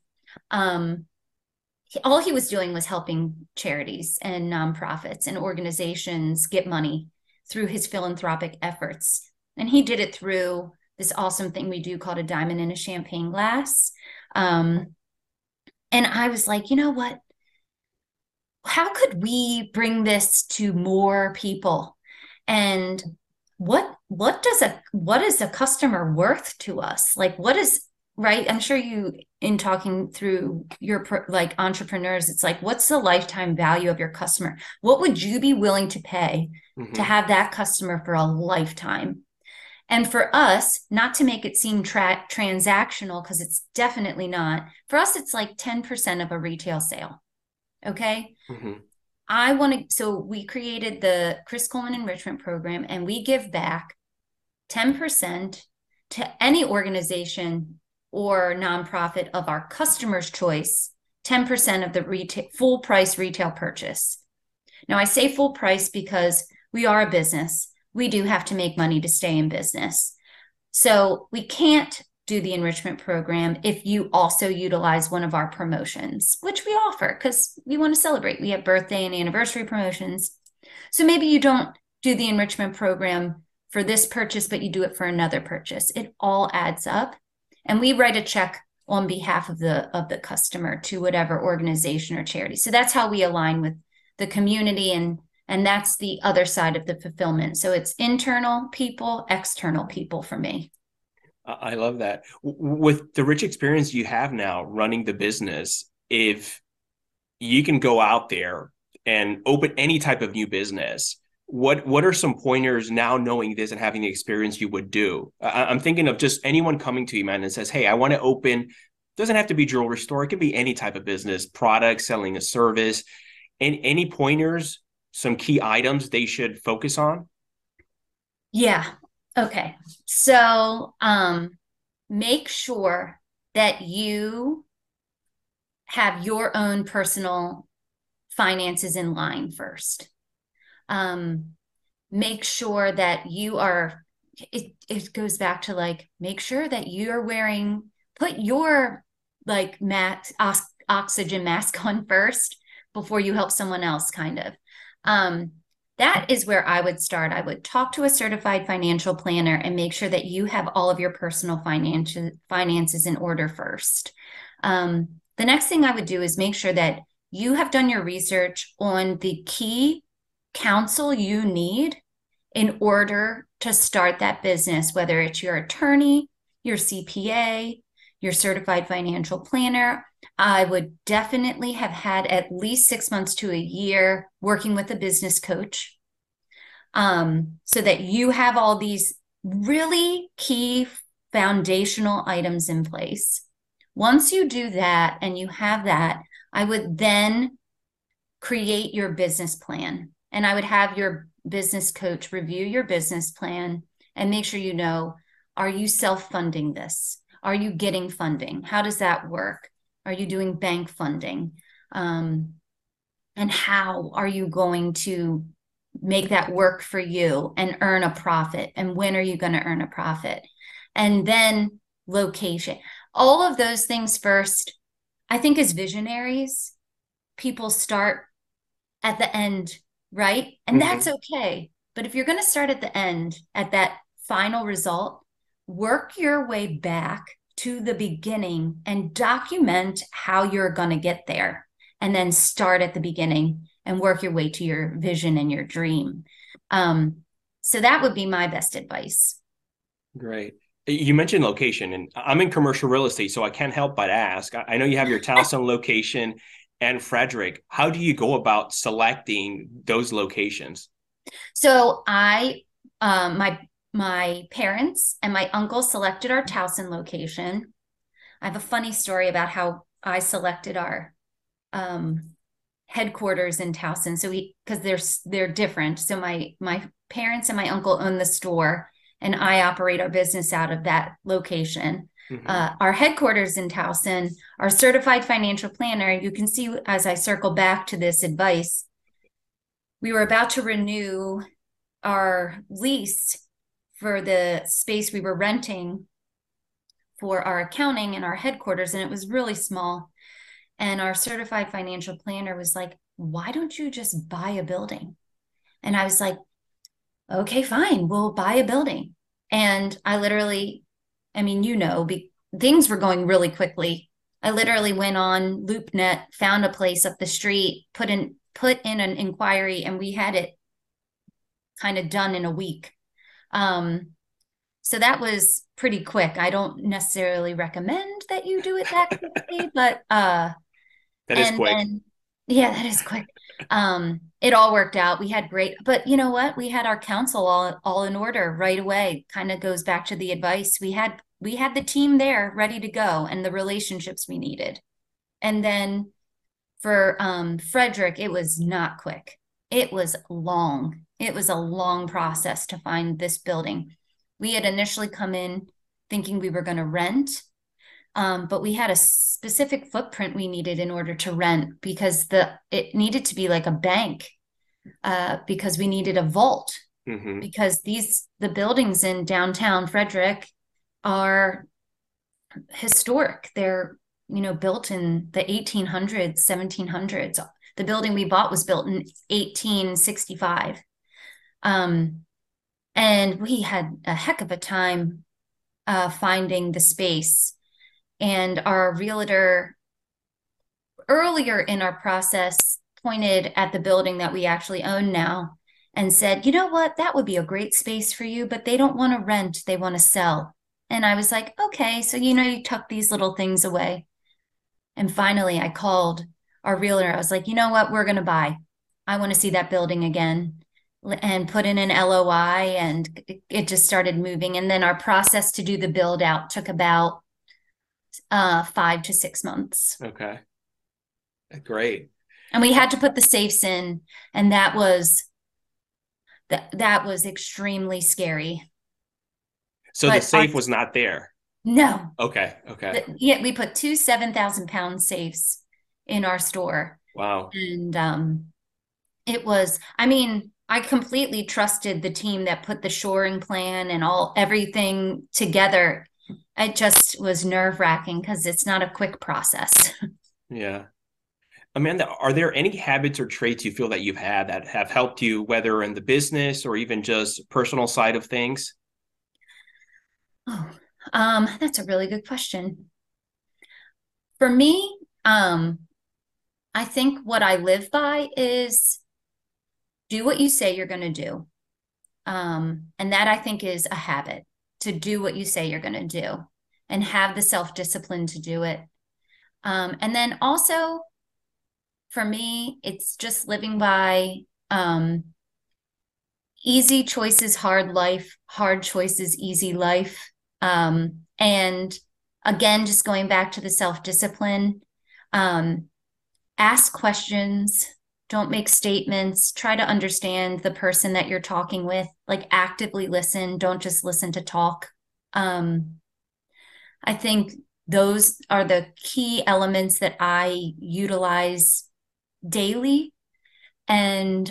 [SPEAKER 2] all he was doing was helping charities and nonprofits and organizations get money through his philanthropic efforts. And he did it through this awesome thing we do called a diamond in a champagne glass. And I was like, you know what? How could we bring this to more people? And what is a customer worth to us? Like, what is, right? I'm sure you, in talking through your like entrepreneurs, it's like, what's the lifetime value of your customer? What would you be willing to pay to have that customer for a lifetime? And for us, not to make it seem transactional, because it's definitely not, for us, it's like 10% of a retail sale. Okay. So we created the Chris Coleman Enrichment Program, and we give back 10% to any organization or nonprofit of our customer's choice 10% of the full price retail purchase. Now, I say full price because we are a business. We do have to make money to stay in business. So we can't do the enrichment program if you also utilize one of our promotions, which we offer because we want to celebrate. We have birthday and anniversary promotions. So maybe you don't do the enrichment program for this purchase, but you do it for another purchase. It all adds up. And we write a check on behalf of the customer to whatever organization or charity. So that's how we align with the community, and that's the other side of the fulfillment. So it's internal people, external people for me.
[SPEAKER 3] I love that. With the rich experience you have now running the business, if you can go out there and open any type of new business, what are some pointers now knowing this and having the experience you would do? I'm thinking of just anyone coming to you, man, and says, hey, I want to open, doesn't have to be jewelry store. It could be any type of business, product, selling a service, and any pointers, some key items they should focus on?
[SPEAKER 2] Yeah. Okay. So make sure that you have your own personal finances in line first. Make sure that you are, it goes back to like, make sure that you're put your like oxygen mask on first before you help someone else, kind of. That is where I would start. I would talk to a certified financial planner and make sure that you have all of your personal finances in order first. The next thing I would do is make sure that you have done your research on the key counsel you need in order to start that business, whether it's your attorney, your CPA, your certified financial planner. I would definitely have had at least 6 months to a year working with a business coach, so that you have all these really key foundational items in place. Once you do that and you have that, I would then create your business plan. And I would have your business coach review your business plan and make sure you know, are you self-funding this? Are you getting funding? How does that work? Are you doing bank funding? And how are you going to make that work for you and earn a profit? And when are you going to earn a profit? And then location. All of those things first. I think as visionaries, people start at the end, right? And that's okay. But if you're going to start at the end, at that final result, work your way back to the beginning and document how you're going to get there. And then start at the beginning and work your way to your vision and your dream. So that would be my best advice.
[SPEAKER 3] Great. You mentioned location, and I'm in commercial real estate, so I can't help but ask. I know you have your Towson location and Frederick. How do you go about selecting those locations?
[SPEAKER 2] So my parents and my uncle selected our Towson location. I have a funny story about how I selected our headquarters in Towson. So because they're different. So my parents and my uncle own the store, and I operate our business out of that location. Our headquarters in Towson, our certified financial planner, you can see as I circle back to this advice, we were about to renew our lease for the space we were renting for our accounting and our headquarters, and it was really small. And our certified financial planner was like, why don't you just buy a building? And I was like, okay, fine, we'll buy a building. And I literally, things were going really quickly. I literally went on LoopNet, found a place up the street, put in an inquiry, and we had it kind of done in a week. So that was pretty quick. I don't necessarily recommend that you do it that quickly, but
[SPEAKER 3] that is quick.
[SPEAKER 2] Yeah, that is quick. It all worked out. We had great, but you know what? We had our counsel all in order right away. Kind of goes back to the advice. We had the team there ready to go and the relationships we needed. And then for Frederick, it was not quick. It was long. It was a long process to find this building. We had initially come in thinking we were going to rent. But we had a specific footprint we needed in order to rent because it needed to be like a bank, because we needed a vault, because the buildings in downtown Frederick are historic. They're, built in the 1800s, 1700s. The building we bought was built in 1865. And we had a heck of a time finding the space. And our realtor earlier in our process pointed at the building that we actually own now and said, you know what, that would be a great space for you, but they don't want to rent, they want to sell. And I was like, okay, so, you tuck these little things away. And finally I called our realtor. I was like, you know what, we're going to buy. I want to see that building again, and put in an LOI, and it just started moving. And then our process to do the build out took about 5 to 6 months.
[SPEAKER 3] Okay. Great.
[SPEAKER 2] And we had to put the safes in, and that was extremely scary.
[SPEAKER 3] So the safe was not there?
[SPEAKER 2] No.
[SPEAKER 3] Okay.
[SPEAKER 2] Yeah, we put 2 7,000-pound safes in our store.
[SPEAKER 3] Wow.
[SPEAKER 2] And it was, I completely trusted the team that put the shoring plan and everything together. It just was nerve-wracking because it's not a quick process.
[SPEAKER 3] Yeah. Amanda, are there any habits or traits you feel that you've had that have helped you, whether in the business or even just personal side of things?
[SPEAKER 2] Oh, that's a really good question. For me, I think what I live by is do what you say you're going to do. And that, I think, is a habit, to do what you say you're going to do and have the self-discipline to do it. And then also, for me, it's just living by easy choices, hard life, hard choices, easy life. And again, just going back to the self-discipline, ask questions, don't make statements, try to understand the person that you're talking with, like actively listen, don't just listen to talk. I think those are the key elements that I utilize daily. And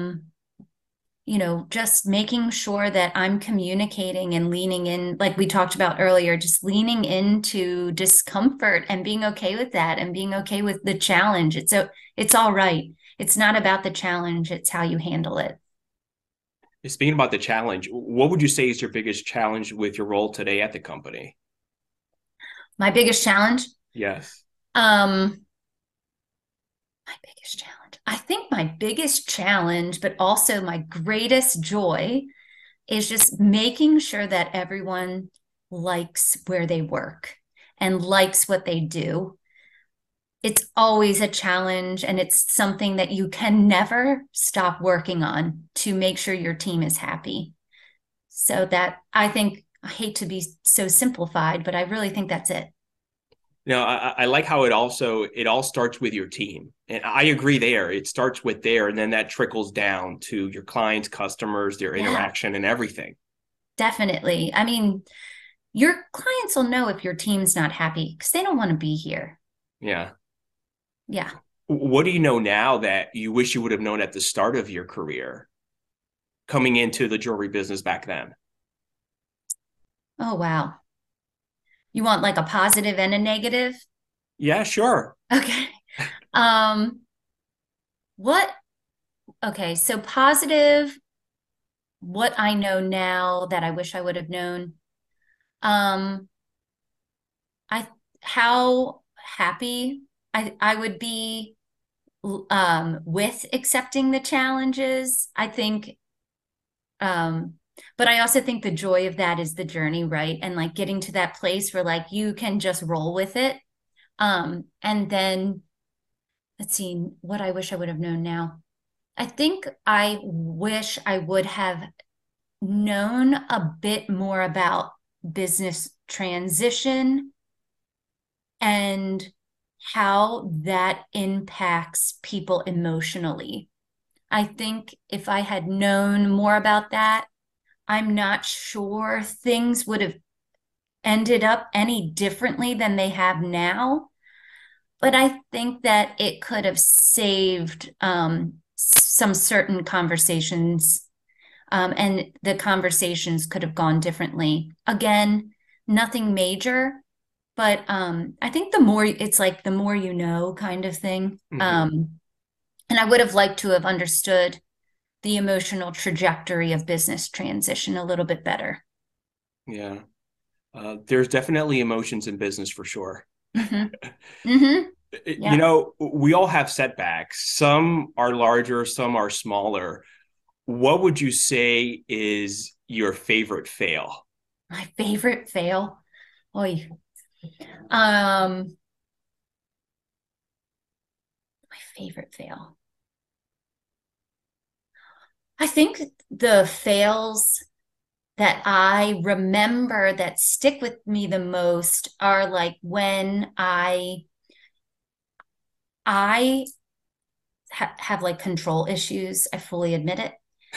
[SPEAKER 2] just making sure that I'm communicating and leaning in, like we talked about earlier, just leaning into discomfort and being okay with that, and being okay with the challenge. It's all right. It's not about the challenge, it's how you handle it.
[SPEAKER 3] Speaking about the challenge, what would you say is your biggest challenge with your role today at the company?
[SPEAKER 2] My biggest challenge?
[SPEAKER 3] Yes.
[SPEAKER 2] My biggest challenge. I think my biggest challenge, but also my greatest joy, is just making sure that everyone likes where they work and likes what they do. It's always a challenge, and it's something that you can never stop working on to make sure your team is happy. So that, I think, I hate to be so simplified, but I really think that's it.
[SPEAKER 3] I like how it all starts with your team. And I agree there. It starts with there, and then that trickles down to your clients, customers, their interaction, and everything.
[SPEAKER 2] Definitely. Your clients will know if your team's not happy because they don't want to be here.
[SPEAKER 3] Yeah.
[SPEAKER 2] Yeah.
[SPEAKER 3] What do you know now that you wish you would have known at the start of your career, coming into the jewelry business back then?
[SPEAKER 2] Oh, wow. You want like a positive and a negative?
[SPEAKER 3] Yeah, sure.
[SPEAKER 2] Okay. So positive, what I know now that I wish I would have known. How happy I would be with accepting the challenges. I think, but I also think the joy of that is the journey, right? And like getting to that place where like you can just roll with it. And then let's see what I wish I would have known now. I think I wish I would have known a bit more about business transition and how that impacts people emotionally. I think if I had known more about that, I'm not sure things would have ended up any differently than they have now. But I think that it could have saved some certain conversations, and the conversations could have gone differently. Again, nothing major, but I think the more it's like the more you know kind of thing. And I would have liked to have understood the emotional trajectory of business transition a little bit better.
[SPEAKER 3] Yeah. There's definitely emotions in business for sure.
[SPEAKER 2] Mm-hmm. Mm-hmm.
[SPEAKER 3] You
[SPEAKER 2] Yeah.
[SPEAKER 3] know, we all have setbacks. Some are larger, some are smaller. What would you say is your favorite fail?
[SPEAKER 2] My favorite fail. Oy. Um, my favorite fail. I think the fails that I remember that stick with me the most are like when I have like control issues. I fully admit it.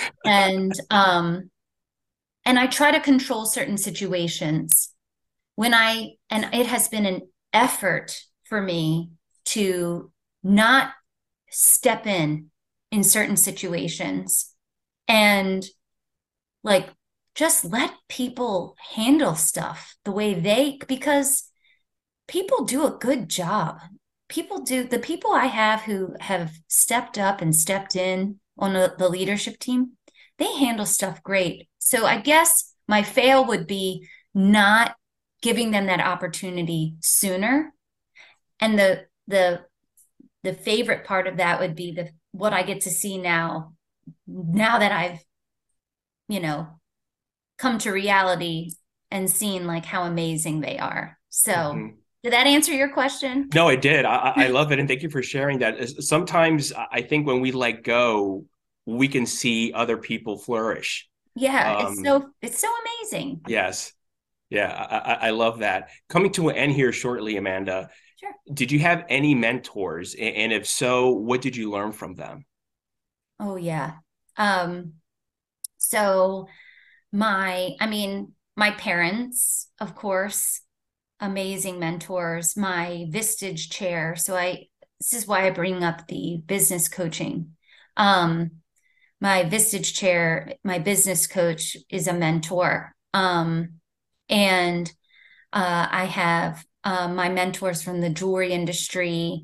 [SPEAKER 2] And I try to control certain situations and it has been an effort for me to not step in certain situations and like just let people handle stuff the way because people do a good job. The people I have who have stepped up and stepped in on the leadership team, they handle stuff great. So I guess my fail would be not giving them that opportunity sooner. And the favorite part of that would be the what I get to see now that I've, you know, come to reality and seen like how amazing they are. So
[SPEAKER 3] Mhm.
[SPEAKER 2] did that answer your question?
[SPEAKER 3] No, it did. I love it. And thank you for sharing that. Sometimes I think when we let go, we can see other people flourish.
[SPEAKER 2] Yeah,
[SPEAKER 3] Um,
[SPEAKER 2] it's so amazing.
[SPEAKER 3] yes. Yeah, I love that. Coming to an end here shortly, Amanda,
[SPEAKER 2] Sure.
[SPEAKER 3] did you have any mentors? And if so, what did you learn from them?
[SPEAKER 2] Oh yeah. Um, so I mean, my parents, of course, amazing mentors, my Vistage chair. This is why I bring up the business coaching. Um, my Vistage chair, my business coach is a mentor. And I have my mentors from the jewelry industry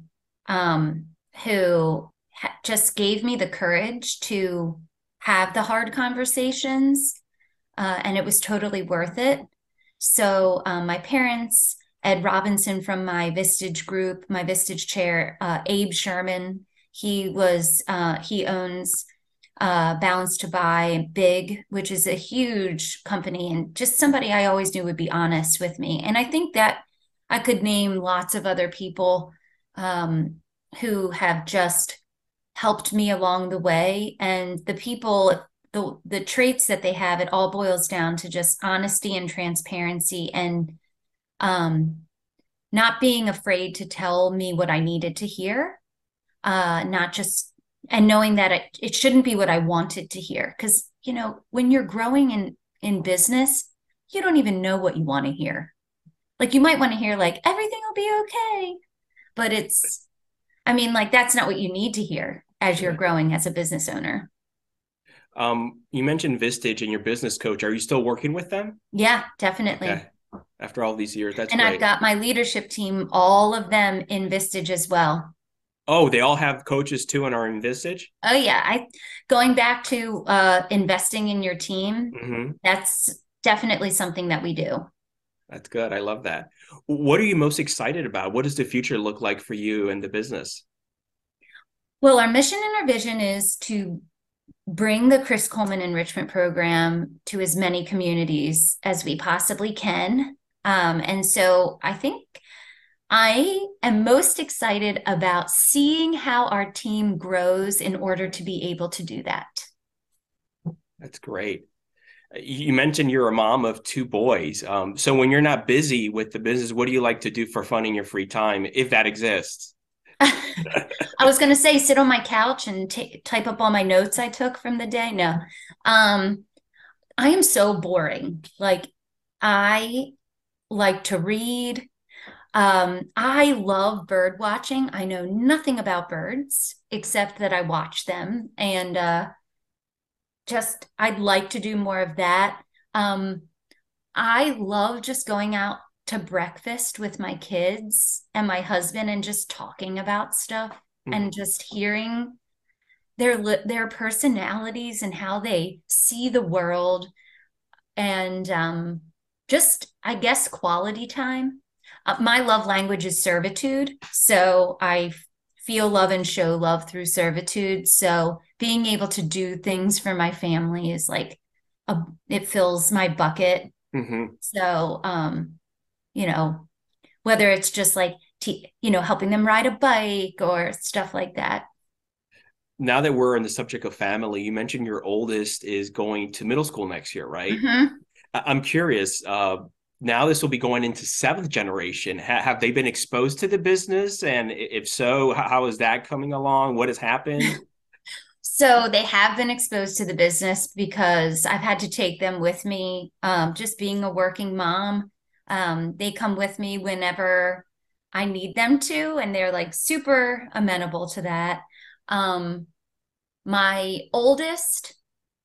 [SPEAKER 2] who just gave me the courage to have the hard conversations, and it was totally worth it. So my parents, Ed Robinson from my Vistage group, my Vistage chair, Abe Sherman, he owns Balance to Buy Big, which is a huge company, and just somebody I always knew would be honest with me. And I think that I could name lots of other people um, who have just helped me along the way. And the traits that they have, it all boils down to just honesty and transparency and um, not being afraid to tell me what I needed to hear, not just and knowing that it shouldn't be what I wanted to hear. Because, when you're growing in business, you don't even know what you want to hear. Like you might want to hear like everything will be okay, but I mean, like that's not what you need to hear as you're
[SPEAKER 3] Yeah.
[SPEAKER 2] growing as a business owner.
[SPEAKER 3] You mentioned Vistage and your business coach. Are you still working with them?
[SPEAKER 2] Yeah, definitely.
[SPEAKER 3] Okay. After all these years, that's
[SPEAKER 2] And I've
[SPEAKER 3] great.
[SPEAKER 2] got my leadership team, all of them in Vistage as well.
[SPEAKER 3] Oh, they all have coaches too and are in Vistage?
[SPEAKER 2] Oh yeah, I going back to investing in your team,
[SPEAKER 3] Hmm.
[SPEAKER 2] that's definitely something that we do.
[SPEAKER 3] That's good. I love that. What are you most excited about? What does the future look like for you and the business?
[SPEAKER 2] Well, our mission and our vision is to bring the Chris Coleman Enrichment Program to as many communities as we possibly can. And so I think I am most excited about seeing how our team grows in order to be able to do that.
[SPEAKER 3] That's great. You mentioned you're a mom of two boys. So when you're not busy with the business, what do you like to do for fun in your free time, if that exists?
[SPEAKER 2] I was going to say sit on my couch and type up all my notes I took from the day. No. I am so boring. Like I like to read. I love bird watching. I know nothing about birds except that I watch them, and just I'd like to do more of that. Um, I love just going out to breakfast with my kids and my husband and just talking about stuff
[SPEAKER 3] Mhm.
[SPEAKER 2] and just hearing their personalities and how they see the world, and just I guess quality time. My love language is servitude, so I feel love and show love through servitude. So being able to do things for my family is like it fills my bucket.
[SPEAKER 3] Mhm.
[SPEAKER 2] So you know, whether it's just like helping them ride a bike or stuff like that.
[SPEAKER 3] Now that we're in the subject of family, you mentioned your oldest is going to middle school next year, right?
[SPEAKER 2] Hmm.
[SPEAKER 3] I'm curious. Now this will be going into seventh generation. Have they been exposed to the business? And if so, how is that coming along? What has happened?
[SPEAKER 2] So they have been exposed to the business because I've had to take them with me. Just being a working mom, they come with me whenever I need them to, and they're like super amenable to that. Um, my oldest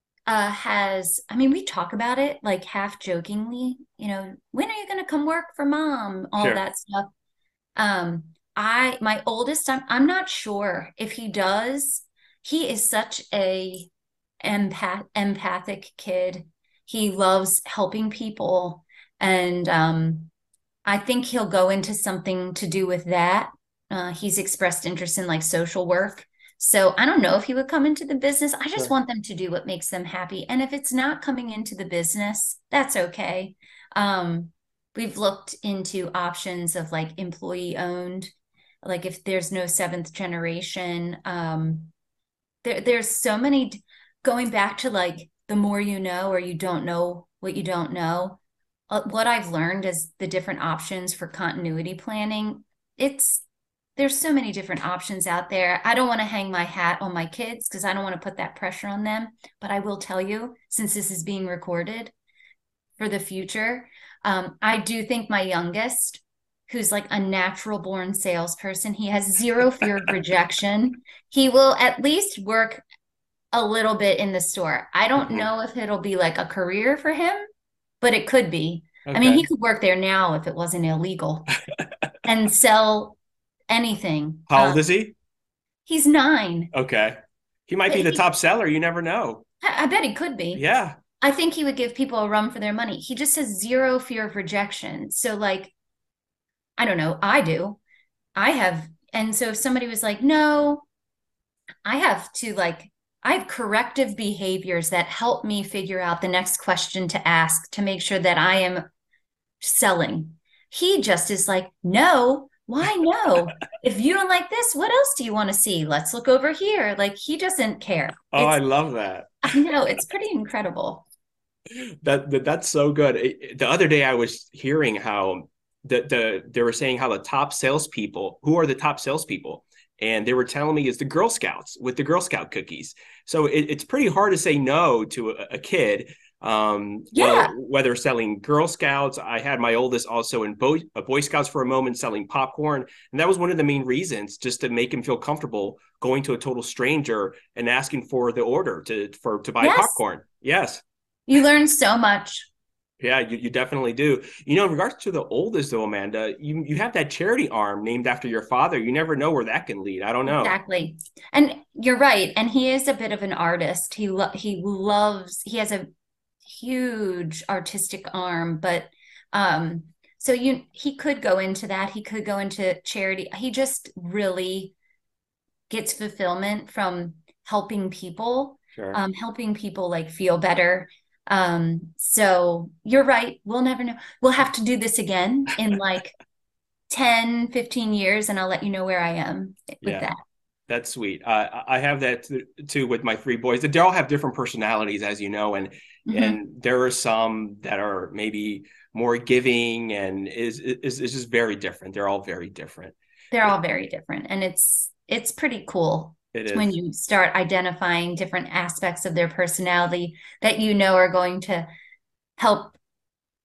[SPEAKER 2] I mean, we talk about it like half jokingly, when are you going to come work for mom? All
[SPEAKER 3] Sure.
[SPEAKER 2] that stuff. Um, my oldest, I'm not sure if he does. He is such a empathic kid. He loves helping people, and I think he'll go into something to do with that. He's expressed interest in like social work. So I don't know if he would come into the business. I just
[SPEAKER 3] Sure.
[SPEAKER 2] want them to do what makes them happy. And if it's not coming into the business, that's okay. Um, we've looked into options of like employee owned, like if there's no seventh generation. There's so many going back to like the more you know or you don't know what you don't know. What I've learned is the different options for continuity planning. It's there's so many different options out there. I don't want to hang my hat on my kids because I don't want to put that pressure on them. But I will tell you, since this is being recorded for the future, I do think my youngest, who's like a natural born salesperson, he has zero fear of rejection. He will at least work a little bit in the store. I don't
[SPEAKER 3] Mhm.
[SPEAKER 2] know if it'll be like a career for him, but it could be. I mean, he
[SPEAKER 3] Okay.
[SPEAKER 2] could work there now if it wasn't illegal and sell anything.
[SPEAKER 3] How old is he?
[SPEAKER 2] He's 9.
[SPEAKER 3] Okay. He might be the
[SPEAKER 2] He,
[SPEAKER 3] top seller. You never know.
[SPEAKER 2] I bet he could be.
[SPEAKER 3] Yeah.
[SPEAKER 2] I think he would give people a run for their money. He just has zero fear of rejection. So, like, I don't know. I do. I have. And so if somebody was like, no, I have corrective behaviors that help me figure out the next question to ask to make sure that I am selling. He just is like, no, why no? If you don't like this, what else do you want to see? Let's look over here. Like he doesn't care.
[SPEAKER 3] Oh, I love that.
[SPEAKER 2] I know, it's pretty incredible.
[SPEAKER 3] That's so good. The other day I was hearing how they were saying how the top salespeople, who are the top salespeople, and they were telling me it's the Girl Scouts with the Girl Scout cookies. So it's pretty hard to say no to a kid.
[SPEAKER 2] Yeah.
[SPEAKER 3] Whether selling Girl Scouts, I had my oldest also in Boy Scouts for a moment selling popcorn, and that was one of the main reasons, just to make him feel comfortable going to a total stranger and asking for the order to buy
[SPEAKER 2] Yes.
[SPEAKER 3] popcorn. Yes.
[SPEAKER 2] You learn so much.
[SPEAKER 3] Yeah, you definitely do. In regards to the oldest though, Amanda, you have that charity arm named after your father. You never know where that can lead. I don't know.
[SPEAKER 2] Exactly. And you're right. And he is a bit of an artist. He has a huge artistic arm, but so he could go into that. He could go into charity. He just really gets fulfillment from
[SPEAKER 3] Sure.
[SPEAKER 2] helping people like feel better. So you're right. We'll never know. We'll have to do this again in like 10, 15 years, and I'll let you know where I am with
[SPEAKER 3] Yeah,
[SPEAKER 2] that.
[SPEAKER 3] that's sweet. I have that too with my three boys. They all have different personalities, as you know, and
[SPEAKER 2] Hmm.
[SPEAKER 3] and there are some that are maybe more giving, and is just very different. They're all very different.
[SPEAKER 2] They're all very different, and it's pretty cool
[SPEAKER 3] It
[SPEAKER 2] when
[SPEAKER 3] is.
[SPEAKER 2] you start identifying different aspects of their personality that are going to help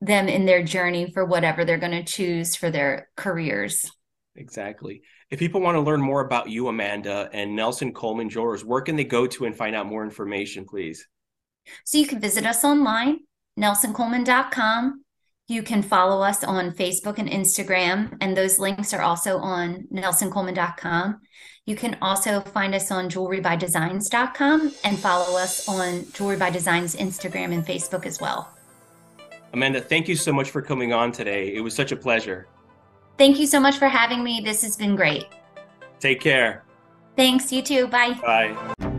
[SPEAKER 2] them in their journey for whatever they're going to choose for their careers.
[SPEAKER 3] Exactly. If people want to learn more about you, Amanda, and Nelson Coleman Jewelers, where can they go to and find out more information, please?
[SPEAKER 2] So you can visit us online, nelsoncoleman.com. You can follow us on Facebook and Instagram, and those links are also on nelsoncoleman.com. You can also find us on jewelrybydesigns.com and follow us on Jewelry by Designs Instagram and Facebook as well.
[SPEAKER 3] Amanda, thank you so much for coming on today. It was such a pleasure.
[SPEAKER 2] Thank you so much for having me. This has been great.
[SPEAKER 3] Take care.
[SPEAKER 2] Thanks, you too. Bye.
[SPEAKER 3] Bye.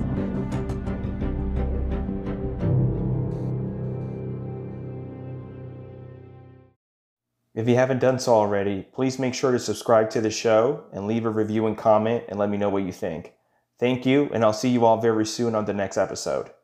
[SPEAKER 1] If you haven't done so already, please make sure to subscribe to the show and leave a review and comment and let me know what you think. Thank you, and I'll see you all very soon on the next episode.